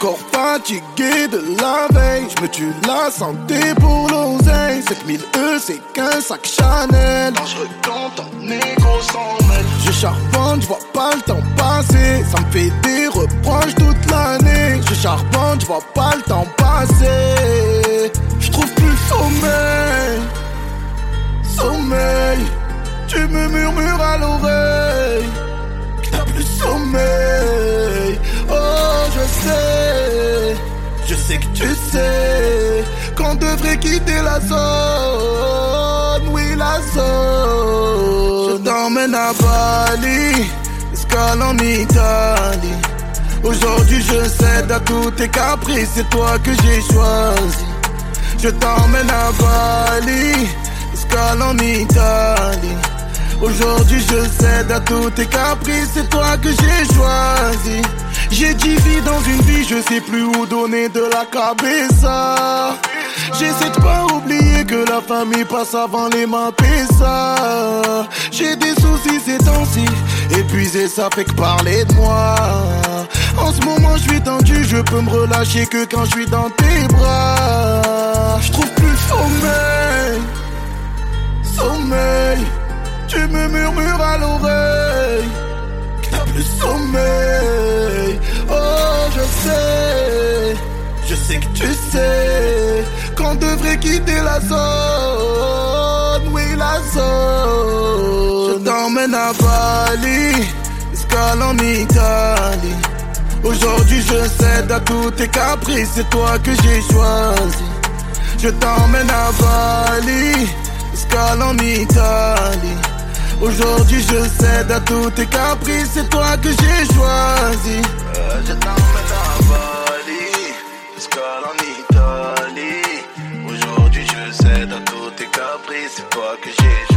encore fatigué de la veille. Je me tue la santé pour l'oseille. 7000 E c'est qu'un sac Chanel. Quand je recompte en négro sans mêle. Je charbonne, je vois pas le temps passer. Ça me fait des reproches toute l'année. Je charbonne, je vois pas le temps passer. Je trouve plus sommeil. Sommeil. Tu me murmures à l'oreille que t'as plus sommeil. Oh je sais que tu sais qu'on devrait quitter la zone. Oui la zone. Je t'emmène à Bali, escale en Italie. Aujourd'hui je cède à tous tes caprices, c'est toi que j'ai choisi. Je t'emmène à Bali, escale en Italie. Aujourd'hui je cède à tous tes caprices, c'est toi que j'ai choisi. J'ai 10 vies dans une vie, je sais plus où donner de la cabeza. J'essaie de pas oublier que la famille passe avant les mapesa. J'ai des soucis ces temps-ci, épuisé ça fait que parler de moi. En ce moment je suis tendu, je peux me relâcher que quand je suis dans tes bras. Je trouve plus sommeil. Sommeil. Tu me murmures à l'oreille que t'as plus sommeil. Oh je sais que tu sais qu'on devrait quitter la zone. Oui la zone. Je t'emmène à Bali, escale en Italie. Aujourd'hui je cède à tous tes caprices, c'est toi que j'ai choisi. Je t'emmène à Bali, escale en Italie. Aujourd'hui je cède à tous tes caprices, c'est toi que j'ai choisi. Je t'emmène à Bali, escale en Italie. Aujourd'hui je cède à tous tes caprices, c'est toi que j'ai choisi.